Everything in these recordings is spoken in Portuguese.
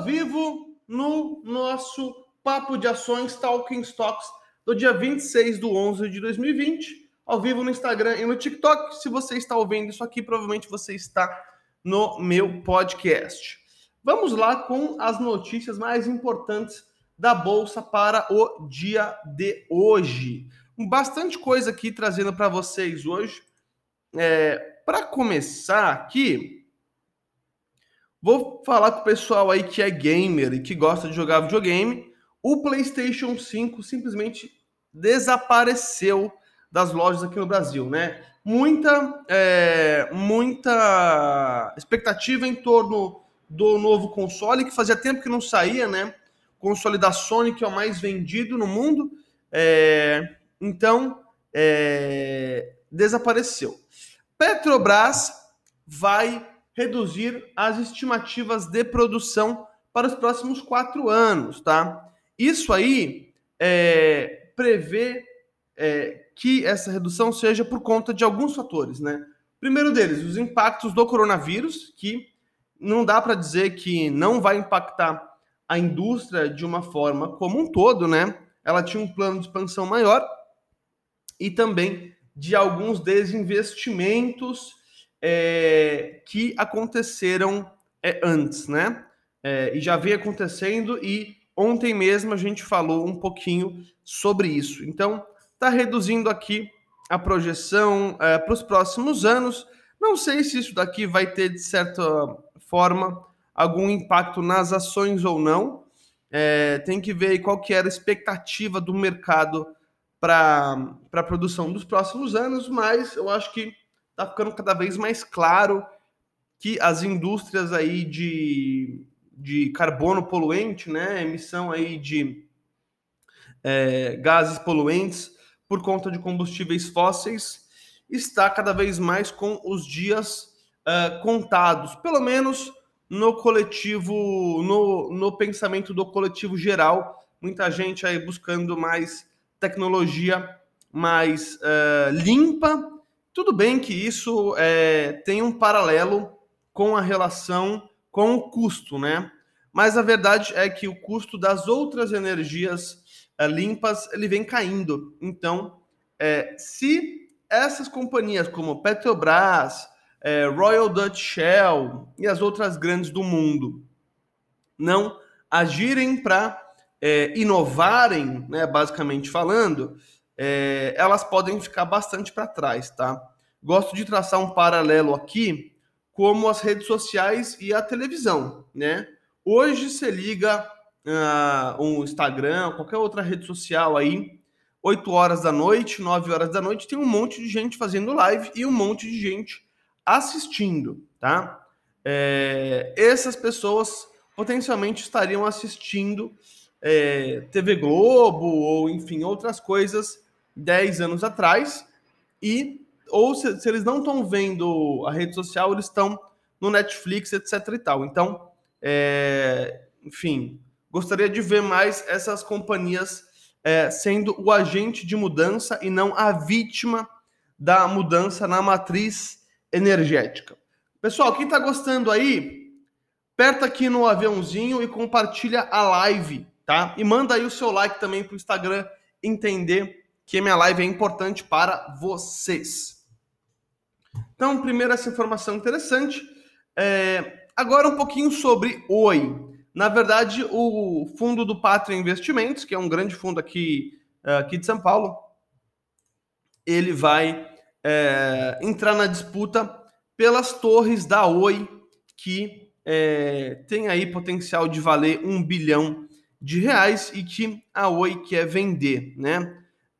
vivo no nosso Papo de Ações Talking Stocks do dia 26/11 de 2020, ao vivo no Instagram e no TikTok. Se você está ouvindo isso aqui, provavelmente você está no meu podcast. Vamos lá com as notícias mais importantes da Bolsa para o dia de hoje. Bastante coisa aqui trazendo para vocês hoje. Para começar aqui, vou falar com o pessoal aí que é gamer e que gosta de jogar videogame. O PlayStation 5 simplesmente desapareceu das lojas aqui no Brasil, né? Muita expectativa em torno do novo console, que fazia tempo que não saía, né? Console da Sony, que é o mais vendido no mundo. Então, desapareceu. Petrobras vai reduzir as estimativas de produção para os próximos 4 anos, tá? Isso aí prevê que essa redução seja por conta de alguns fatores, né? Primeiro deles, os impactos do coronavírus, que não dá para dizer que não vai impactar a indústria de uma forma como um todo, né? Ela tinha um plano de expansão maior e também de alguns desinvestimentos que aconteceram antes, né? E já vem acontecendo, e ontem mesmo a gente falou um pouquinho sobre isso. Então, está reduzindo aqui a projeção para os próximos anos. Não sei se isso daqui vai ter, de certa forma, algum impacto nas ações ou não. Tem que ver aí qual que era a expectativa do mercado para a produção dos próximos anos, mas eu acho que está ficando cada vez mais claro que as indústrias aí de carbono poluente, né, emissão aí de gases poluentes por conta de combustíveis fósseis, está cada vez mais com os dias contados, pelo menos no coletivo, no pensamento do coletivo geral. Muita gente aí buscando mais tecnologia mais limpa. Tudo bem que isso tem um paralelo com a relação com o custo, né? Mas a verdade é que o custo das outras energias limpas, ele vem caindo. Então, se essas companhias como Petrobras, Royal Dutch Shell e as outras grandes do mundo não agirem para inovarem, né, basicamente falando, elas podem ficar bastante para trás, tá? Gosto de traçar um paralelo aqui como as redes sociais e a televisão, né? Hoje você liga um Instagram, qualquer outra rede social aí, 8 horas da noite, 9 horas da noite, tem um monte de gente fazendo live e um monte de gente assistindo, tá? Essas pessoas potencialmente estariam assistindo TV Globo ou, enfim, outras coisas 10 anos atrás, ou se eles não estão vendo a rede social, eles estão no Netflix, etc e tal. Então, enfim, gostaria de ver mais essas companhias sendo o agente de mudança e não a vítima da mudança na matriz energética. Pessoal, quem está gostando aí, aperta aqui no aviãozinho e compartilha a live, tá? E manda aí o seu like também para o Instagram entender que a minha live é importante para vocês. Então, primeiro essa informação interessante. Agora um pouquinho sobre Oi. Na verdade, o fundo do Pátria Investimentos, que é um grande fundo aqui de São Paulo, ele vai entrar na disputa pelas torres da Oi, que tem aí potencial de valer R$1 bilhão e que a Oi quer vender, né?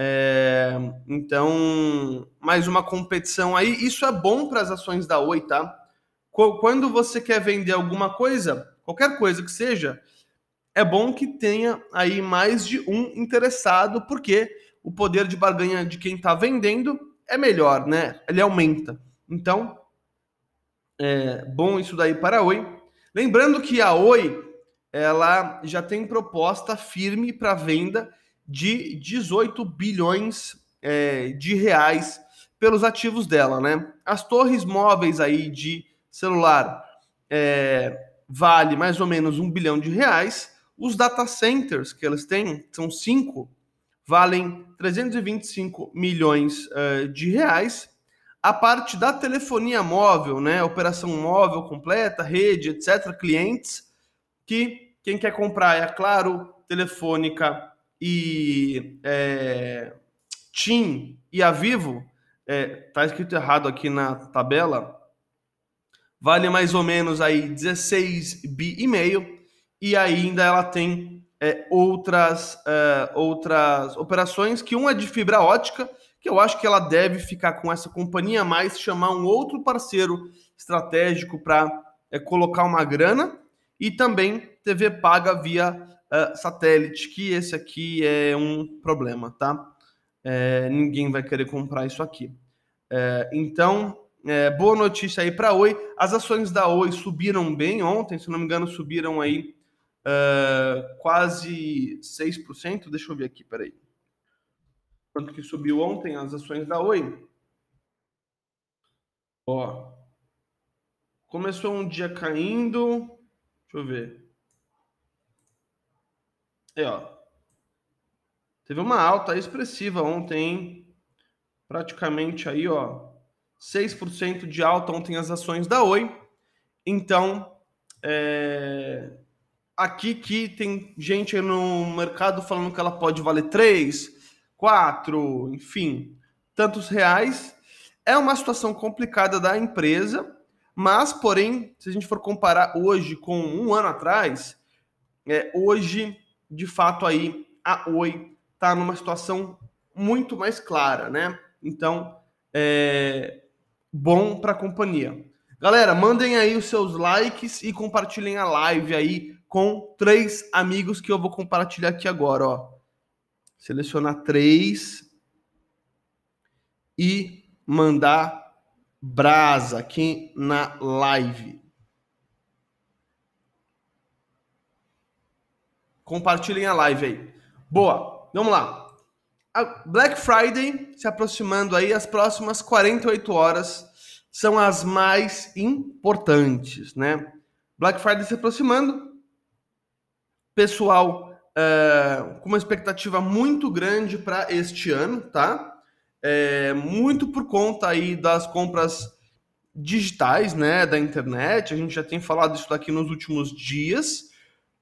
Então, mais uma competição aí. Isso é bom para as ações da Oi, tá? Quando você quer vender alguma coisa, qualquer coisa que seja, é bom que tenha aí mais de um interessado, porque o poder de barganha de quem está vendendo é melhor, né? Ele aumenta. Então, bom isso daí para a Oi. Lembrando que a Oi, ela já tem proposta firme para venda de 18 bilhões de reais pelos ativos dela, né? As torres móveis aí de celular vale mais ou menos R$ 1 bilhão. Os data centers que eles têm, são 5, valem 325 milhões de reais. A parte da telefonia móvel, né, operação móvel completa, rede, etc., clientes, que quem quer comprar é a Claro, Telefônica e TIM e a Vivo, tá escrito errado aqui na tabela, vale mais ou menos aí 16 bi e meio, e ainda ela tem outras operações, que uma é de fibra ótica, que eu acho que ela deve ficar com essa companhia, mas chamar um outro parceiro estratégico para colocar uma grana, e também TV paga via satélite, que esse aqui é um problema, tá? Ninguém vai querer comprar isso aqui. Então, boa notícia aí para a Oi. As ações da Oi subiram bem ontem, se não me engano, subiram aí quase 6%. Deixa eu ver aqui, peraí. Quanto que subiu ontem as ações da Oi? Ó, começou um dia caindo. Deixa eu ver. Ó, teve uma alta expressiva ontem, hein? Praticamente aí, ó, 6% de alta ontem as ações da Oi. Então, aqui que tem gente aí no mercado falando que ela pode valer 3, 4, enfim, tantos reais. É uma situação complicada da empresa, mas, porém, se a gente for comparar hoje com um ano atrás, hoje, de fato, aí a Oi está numa situação muito mais clara, né? Então, bom para a companhia. Galera, mandem aí os seus likes e compartilhem a live aí com 3 amigos que eu vou compartilhar aqui agora, ó. Selecionar 3 e mandar brasa aqui na live. Compartilhem a live aí. Boa, vamos lá. A Black Friday se aproximando aí, as próximas 48 horas são as mais importantes, né? Black Friday se aproximando, pessoal com uma expectativa muito grande para este ano, tá? Muito por conta aí das compras digitais, né, da internet. A gente já tem falado isso daqui nos últimos dias.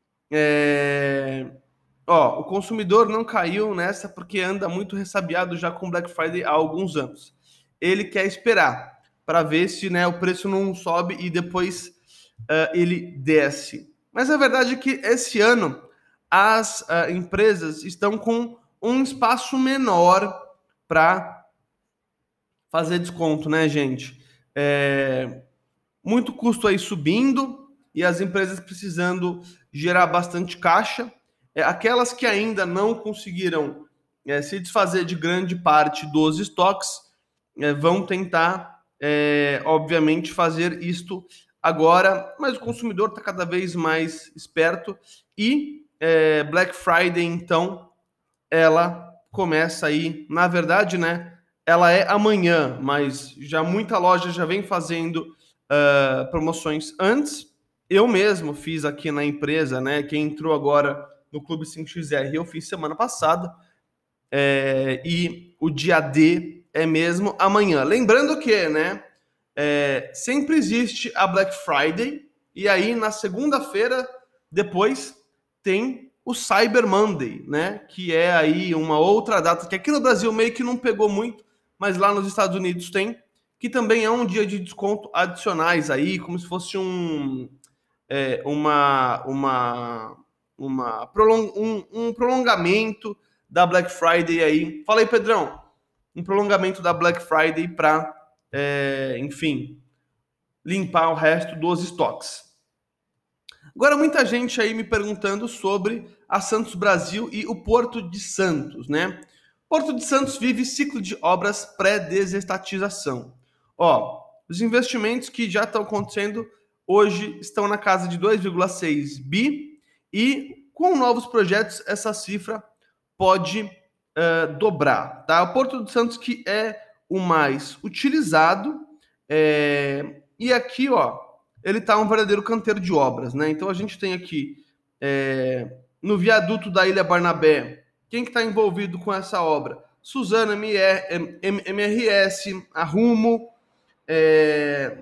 O consumidor não caiu nessa porque anda muito ressabiado já com Black Friday há alguns anos. Ele quer esperar para ver se, né, o preço não sobe e depois ele desce. Mas a verdade é que esse ano as empresas estão com um espaço menor para fazer desconto, né, gente? Muito custo aí subindo e as empresas precisando gerar bastante caixa. Aquelas que ainda não conseguiram se desfazer de grande parte dos estoques vão tentar, obviamente, fazer isto agora, mas o consumidor está cada vez mais esperto e Black Friday, então, ela começa aí, na verdade, né? Ela é amanhã, mas já muita loja já vem fazendo promoções antes. Eu mesmo fiz aqui na empresa, né? Quem entrou agora no Clube 5XR, eu fiz semana passada. E o dia D é mesmo amanhã. Lembrando que, né? Sempre existe a Black Friday, e aí na segunda-feira depois tem o Cyber Monday, né? Que é aí uma outra data que aqui no Brasil meio que não pegou muito, mas lá nos Estados Unidos tem, que também é um dia de desconto adicionais aí, como se fosse um prolongamento da Black Friday aí. Fala aí, Pedrão. Um prolongamento da Black Friday para, enfim, limpar o resto dos estoques. Agora, muita gente aí me perguntando sobre a Santos Brasil e o Porto de Santos, né? Porto de Santos vive ciclo de obras pré-desestatização. Os investimentos que já estão acontecendo hoje estão na casa de 2,6 bi e com novos projetos essa cifra pode dobrar, tá? O Porto de Santos que é o mais utilizado e aqui, ele está um verdadeiro canteiro de obras, né? Então a gente tem aqui no viaduto da Ilha Barnabé, quem que está envolvido com essa obra? Suzano, MRS, a Rumo,